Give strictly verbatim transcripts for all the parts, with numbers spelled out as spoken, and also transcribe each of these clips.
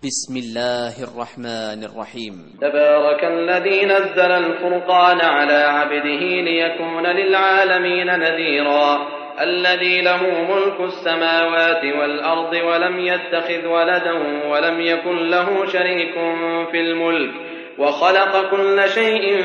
بسم الله الرحمن الرحيم. تبارك الذي نزل الفرقان على عبده ليكون للعالمين نذيرا الذي له ملك السماوات والأرض ولم يتخذ ولدا ولم يكن له شريك في الملك وخلق كل شيء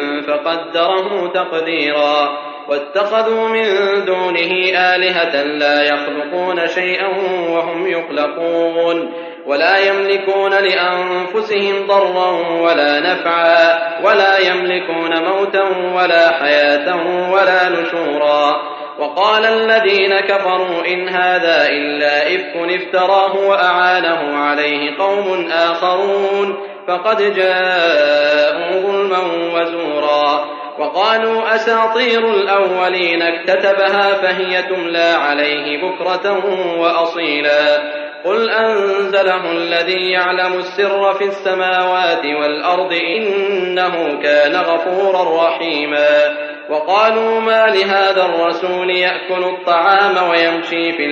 فقدره تقديرا واتخذوا من دونه آلهة لا يخلقون شيئا وهم يخلقون ولا يملكون لأنفسهم ضرا ولا نفعا ولا يملكون موتا ولا حياة ولا نشورا. وقال الذين كفروا إن هذا إلا إفك افتراه وأعانه عليه قوم آخرون فقد جاءوا ظلما وزورا. وقالوا أساطير الأولين اكتتبها فهي تملى عليه بكرة وأصيلا قل أنزله الذي يعلم السر في السماوات والأرض إنه كان غفورا رحيما. وقالوا ما لهذا الرسول يأكل الطعام ويمشي في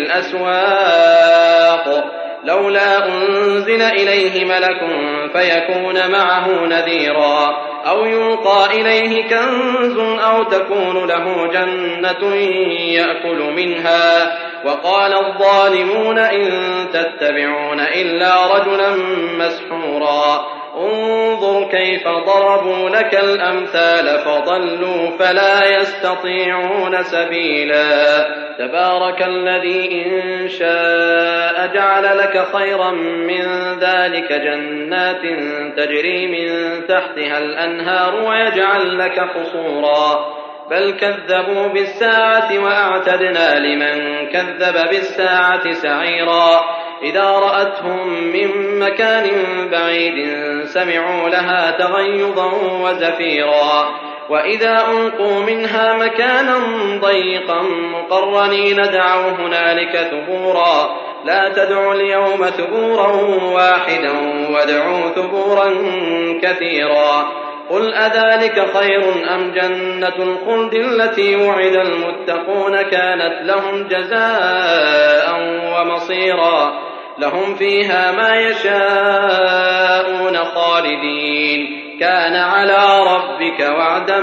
الأسواق لولا أنزل إليه ملك فيكون معه نذيرا أو يلقى إليه كنز أو تكون له جنة يأكل منها. وقال الظالمون إن تتبعون إلا رجلا مسحورا انظر كيف ضربوا لك الأمثال فضلوا فلا يستطيعون سبيلا. تبارك الذي إن شاء جعل لك خيرا من ذلك جنات تجري من تحتها الأنهار ويجعل لك قصورا بل كذبوا بالساعة وأعتدنا لمن كذب بالساعة سعيرا. إذا رأتهم من مكان بعيد سمعوا لها تغيظا وزفيرا وإذا ألقوا منها مكانا ضيقا مقرنين دعوا هنالك ثبورا لا تدعوا اليوم ثبورا واحدا وادعوا ثبورا كثيرا. قل أذلك خير أم جنة الخلد التي وعد المتقون كانت لهم جزاء ومصيرا لهم فيها ما يشاءون خالدين كان على ربك وعدا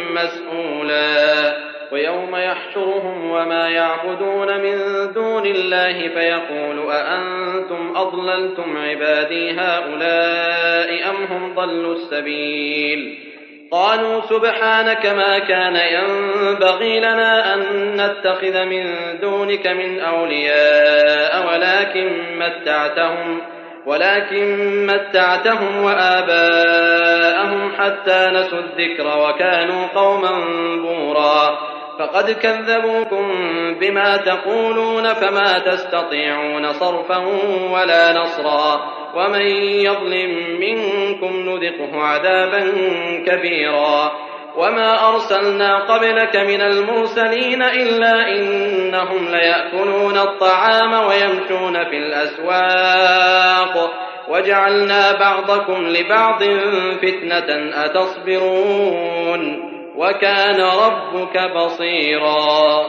مسئولا. ويوم يحشرهم وما يعبدون من دون الله فيقول أأنتم أضللتم عبادي هؤلاء أم هم ضلوا السبيل قالوا سبحانك ما كان ينبغي لنا أن نتخذ من دونك من أولياء ولكن متعتهم ولكن متعتهم وآباءهم حتى نسوا الذكر وكانوا قوما بورا فقد كذبوكم بما تقولون فما تستطيعون صرفا ولا نصرا ومن يظلم منكم نذقه عذابا كبيرا. وما أرسلنا قبلك من المرسلين إلا إنهم ليأكلون الطعام ويمشون في الأسواق وجعلنا بعضكم لبعض فتنة أتصبرون وكان ربك بصيرا.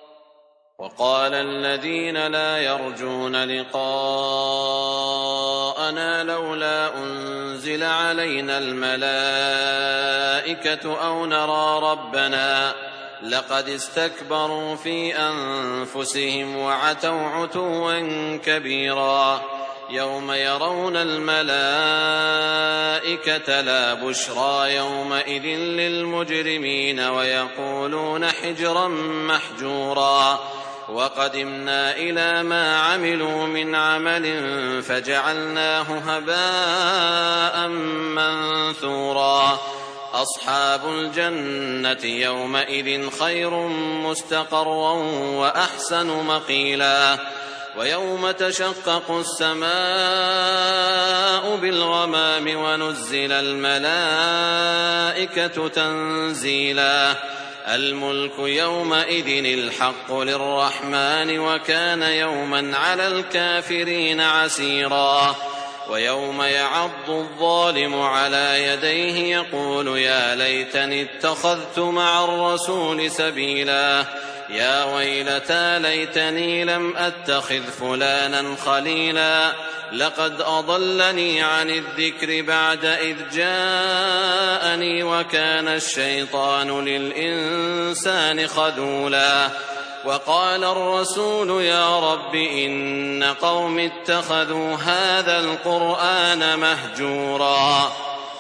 وقال الذين لا يرجون لقاءنا لولا أنزل علينا الملائكة أو نرى ربنا لقد استكبروا في أنفسهم وعتوا عتوا كبيرا. يوم يرون الملائكة لا بشرى يومئذ للمجرمين ويقولون حجرا محجورا. وقدمنا إلى ما عملوا من عمل فجعلناه هباء منثورا. أصحاب الجنة يومئذ خير مستقرا وأحسن مقيلا. ويوم تشقق السماء بالغمام ونزل الملائكة تنزيلا. الملك يومئذ الحق للرحمن وكان يوما على الكافرين عسيرا. ويوم يعض الظالم على يديه يقول يا ليتني اتخذت مع الرسول سبيلا. يا ويلتى ليتني لم أتخذ فلانا خليلا لقد أضلني عن الذكر بعد إذ جاءني وكان الشيطان للإنسان خذولا وقال الرسول يا رب إن قوم اتخذوا هذا القرآن مهجورا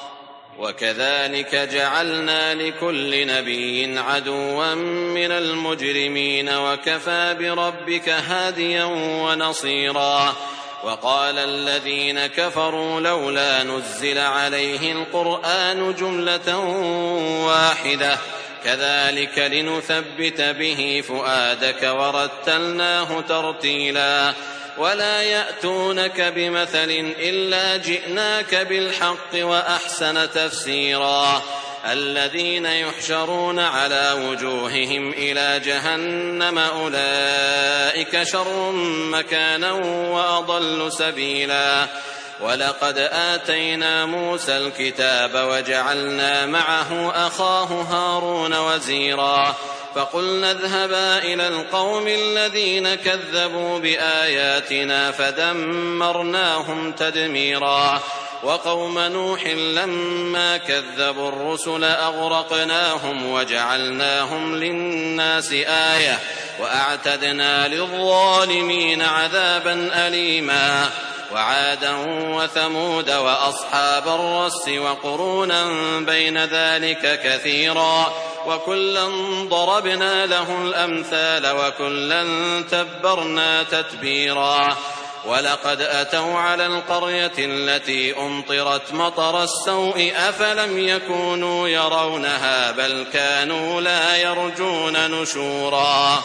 وكذلك جعلنا لكل نبي عدوا من المجرمين وكفى بربك هاديا ونصيرا وقال الذين كفروا لولا نزل عليه القرآن جملة واحدة كذلك لنثبت به فؤادك ورتلناه ترتيلا ولا يأتونك بمثل إلا جئناك بالحق وأحسن تفسيرا الذين يحشرون على وجوههم إلى جهنم أولئك شر مكانا وأضل سبيلا ولقد آتينا موسى الكتاب وجعلنا معه أخاه هارون وزيرا فقلنا اذهبا إلى القوم الذين كذبوا بآياتنا فدمرناهم تدميرا وقوم نوح لما كذبوا الرسل أغرقناهم وجعلناهم للناس آية وأعتدنا للظالمين عذابا أليما وعادا وثمود وأصحاب الرس وقرونا بين ذلك كثيرا وكلا ضربنا له الأمثال وكلا تبرنا تتبيرا ولقد أتوا على القرية التي أمطرت مطر السوء أفلم يكونوا يرونها بل كانوا لا يرجون نشورا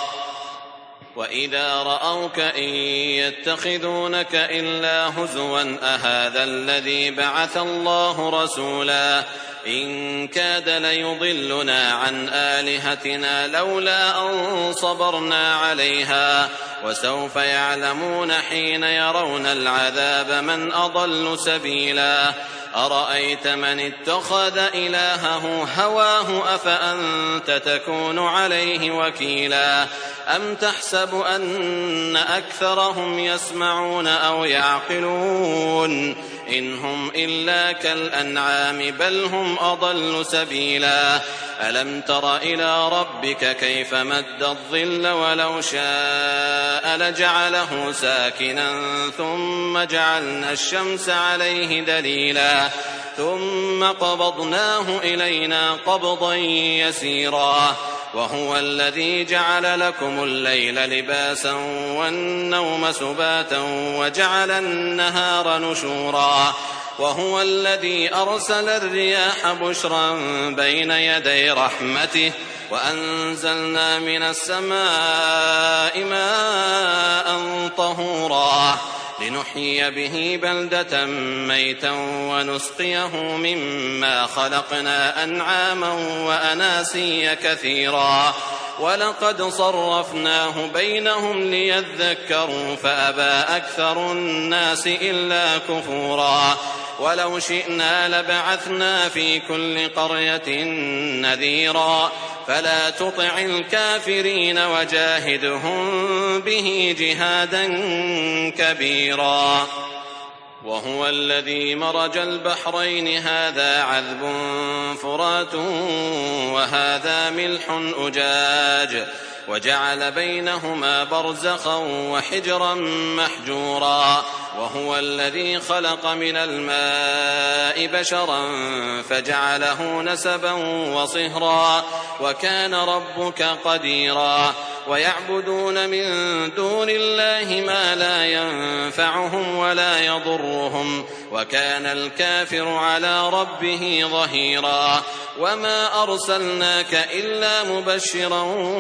وإذا رأوك إن يتخذونك إلا هزوا أهذا الذي بعث الله رسولا إن كاد ليضلنا عن آلهتنا لولا أن صبرنا عليها وسوف يعلمون حين يرون العذاب من أضل سبيلا أرأيت من اتخذ إلهه هواه أفأنت تكون عليه وكيلا أم تحسب أن أكثرهم يسمعون أو يعقلون إن هم إلا كالأنعام بل هم أضل سبيلا ألم تر إلى ربك كيف مد الظل ولو شاء لجعله ساكنا ثم جعلنا الشمس عليه دليلا ثم قبضناه إلينا قبضا يسيرا وهو الذي جعل لكم الليل لباسا والنوم سباتا وجعل النهار نشورا وهو الذي أرسل الرياح بشرا بين يدي رحمته وأنزلنا من السماء ماء طهورا لنحيي به بلدة ميتا ونسقيه مما خلقنا أنعاما وأناسيا كثيرا ولقد صرفناه بينهم ليذكروا فأبى أكثر الناس إلا كفورا ولو شئنا لبعثنا في كل قرية نذيرا فلا تطع الكافرين وجاهدهم به جهادا كبيرا وهو الذي مرج البحرين هذا عذب فرات وهذا ملح أجاج وجعل بينهما برزخا وحجرا محجورا وهو الذي خلق من الماء بشرا فجعله نسبا وصهرا وكان ربك قديرا ويعبدون من دون الله ما لا ينفعهم ولا يضرهم وكان الكافر على ربه ظهيرا وما أرسلناك إلا مبشرا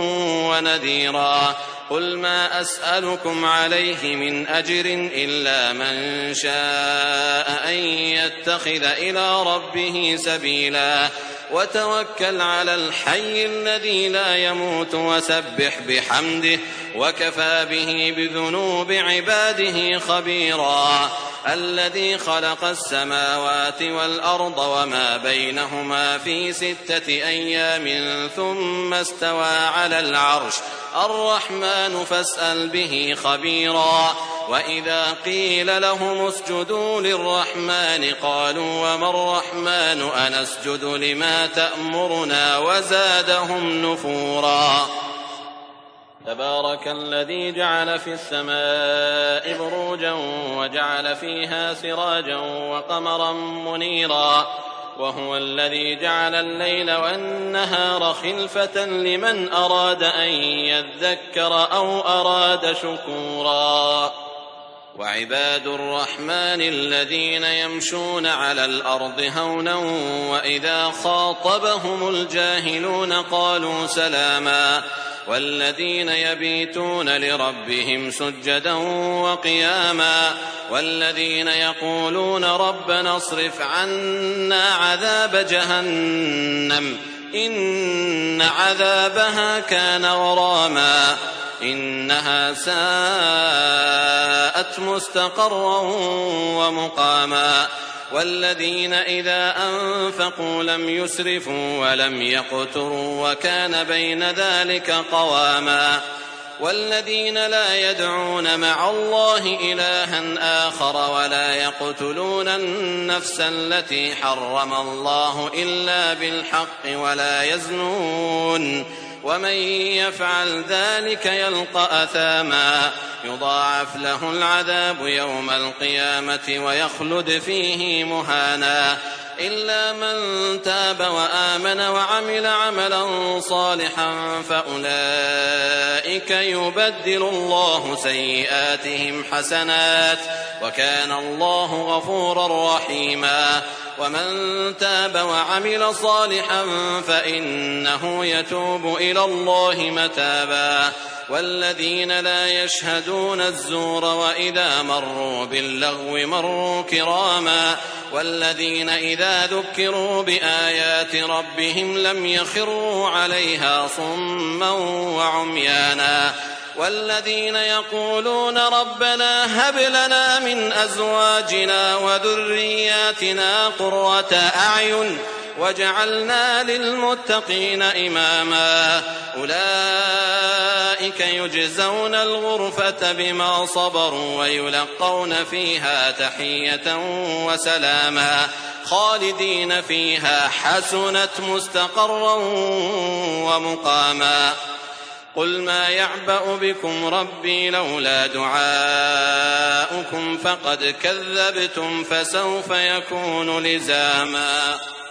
ونذيرا قل ما أسألكم عليه من أجر إلا من شاء أن يتخذ إلى ربه سبيلا وتوكل على الحي الذي لا يموت وسبح بحمده وكفى به بذنوب عباده خبيرا الذي خلق السماوات والأرض وما بينهما في ستة أيام ثم استوى على العرش الرحمن فاسأل به خبيرا وإذا قيل لهم اسجدوا للرحمن قالوا وما الرحمن أنسجد لما تأمرنا وزادهم نفورا تبارك الذي جعل في السماء بروجا وجعل فيها سراجا وقمرا منيرا وهو الذي جعل الليل والنهار خلفة لمن أراد أن يذكر أو أراد شكورا وعباد الرحمن الذين يمشون على الأرض هونا وإذا خاطبهم الجاهلون قالوا سلاما والذين يبيتون لربهم سجدا وقياما والذين يقولون ربنا اصرف عنا عذاب جهنم إن عذابها كان غراما إنها ساءت مستقرا ومقاما والذين إذا أنفقوا لم يسرفوا ولم يقتروا وكان بين ذلك قواما والذين لا يدعون مع الله إلها آخر ولا يقتلون النفس التي حرم الله إلا بالحق ولا يزنون ومن يفعل ذلك يلقى أثاما يضاعف له العذاب يوم القيامة ويخلد فيه مهانا إلا من تاب وآمن وعمل عملا صالحا فأولئك يبدل الله سيئاتهم حسنات وكان الله غفورا رحيما ومن تاب وعمل صالحا فإنه يتوب إلى الله متابا والذين لا يشهدون الزور وإذا مروا باللغو مروا كراما والذين إذا ذكروا بآيات ربهم لم يخروا عليها صما وعميانا والذين يقولون ربنا هب لنا من أزواجنا وذرياتنا قرة أعين وجعلنا للمتقين إماما أولئك يجزون الغرفة بما صبروا ويلقون فيها تحية وسلاما خالدين فيها حسنت مستقرا ومقاما قل ما يعبأ بكم ربي لولا دعاؤكم فقد كذبتم فسوف يكون لزاما